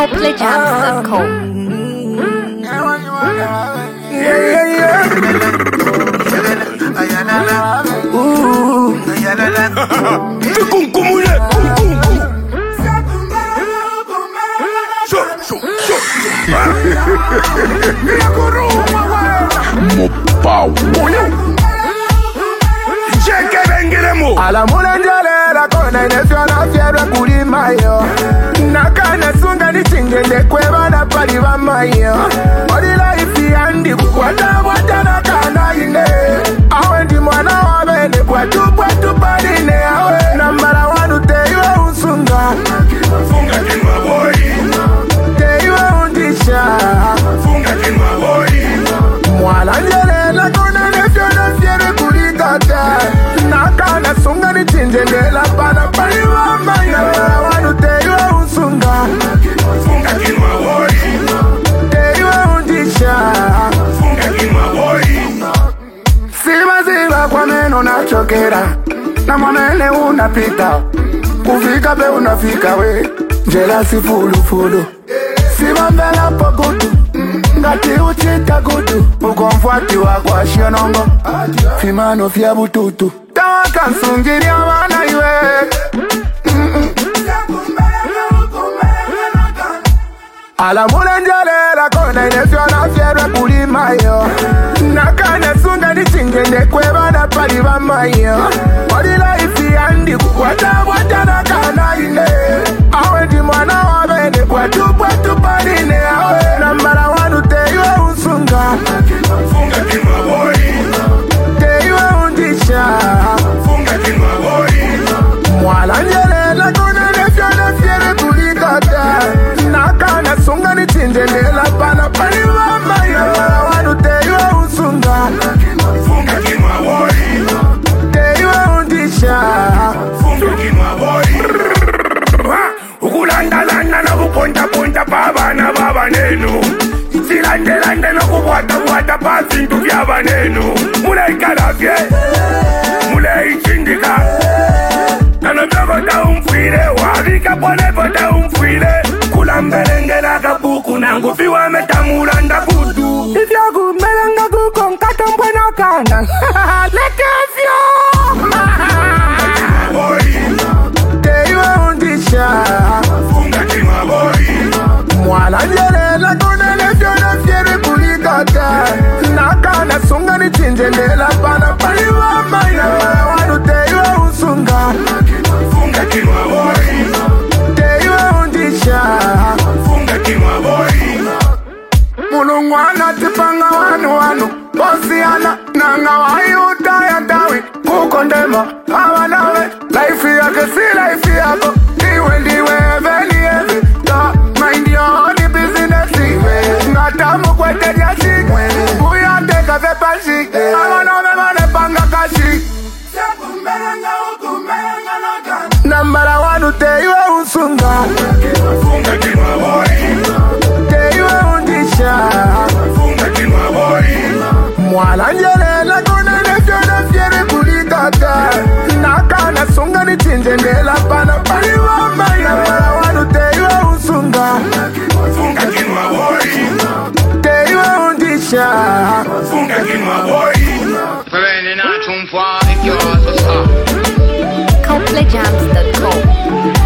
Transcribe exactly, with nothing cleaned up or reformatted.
Coldplay Jams dot com. Yeah, yeah, yeah. Ooh. Tukunkumule, kunkunku. So, so, so. Mopau. Cheke bengelemo. Ala mulenjalela kona inesiona fierwe kulimayo. Nakana sunga ni chingende kweba na pali wa mayo. Odila ifi andi kukwata wata na kana ine. Awe ndi mwana wa bene kwa tupa tupa line awe. Nambara wanu teiwe unsunga. Funga kinwa boy. Teiwe undisha. Funga kinwa boy. Mwala njelela kona inesiona fierwe kulikata. Nakana sunga ni chingende pana pali wa mayo. Nambara wanu teiwe unsunga. Funga kinwa boy. Teiwe undisha. Funga kinwa boy. Siba siba kwa meno nachokera. Na mwanene unapita. Kufika be unafika we. Jela si fulu fulu. Siba mbela pokutu. Ngati uchita kutu. Ukomfuati wa kwa shionongo. Fimano fia bututu. Tawaka nsungiri ya wana iwe. Ala mulenjalela kona inesiona fierwe kulimayo. Nakana sunga ni chingende kweba na pali wa mayo. Odila ifi andi kukwata wata na kana ine. Awe ndi mwana wa bene kwa tupa tupa line awe. Nambara wanu teiwe unsunga. Funga kinwa boy. Teiwe undisha. Funga kinwa boy. Mwala njelela kona inesiona fierwe kulikata. Nakana sunga ni chingende pana pali wa mayo. Nambara wanu teiwe unsunga. Funga kinwa boy. Teiwe undisha. Funga kinwa boy. Ukulanda landa na kuponta ponta pa bana baba nenu. Silande lande no kubwata bwata pa sintu vya banenu. Mule ikarafye. Mule ichindika. Nano myogo ta umfwile. Wavika pone pota umfwile. Kula mbelengela kabuku nangu fiwa metamulanda kudu. Ifyagu melenga kuko nkata mbwena kana. Lekefyo. Boy. Teiwe undisha. Funga kinwa boy. Mwala njelela kona nefyo na fiere kulikata. Nakana sunga ni chinjendela pana pali wa maina. Wanu teiwe unsunga. Funga kinwa boy. Teiwe undisha. Funga kinwa boy. Mulungwana tipanga wanu wanu. Bosiana nanga wayuta ya tawi. Kukondema hawa nawe. Life yake si life yako. Iwe ndiwe eveli evi. Ta mind your own business. Ngatamu kwete jasi. Uyateka vepashi. Hawa nawe mane panga kashi. Nambara wanu teiwe unsunga. Funga kinwa boy. Teiwe undisha. Funga kinwa boy. Mwala njelela kona nefyo na fiere kulikata. Nakana sunga ni chinjendela pana pali wa mayo. Nambara wanu teiwe unsunga. Funga kinwa boy. Teiwe undisha. Funga kinwa boy. Preventing a chumfwa, ik jag så sa. Coldplay Jams dot com.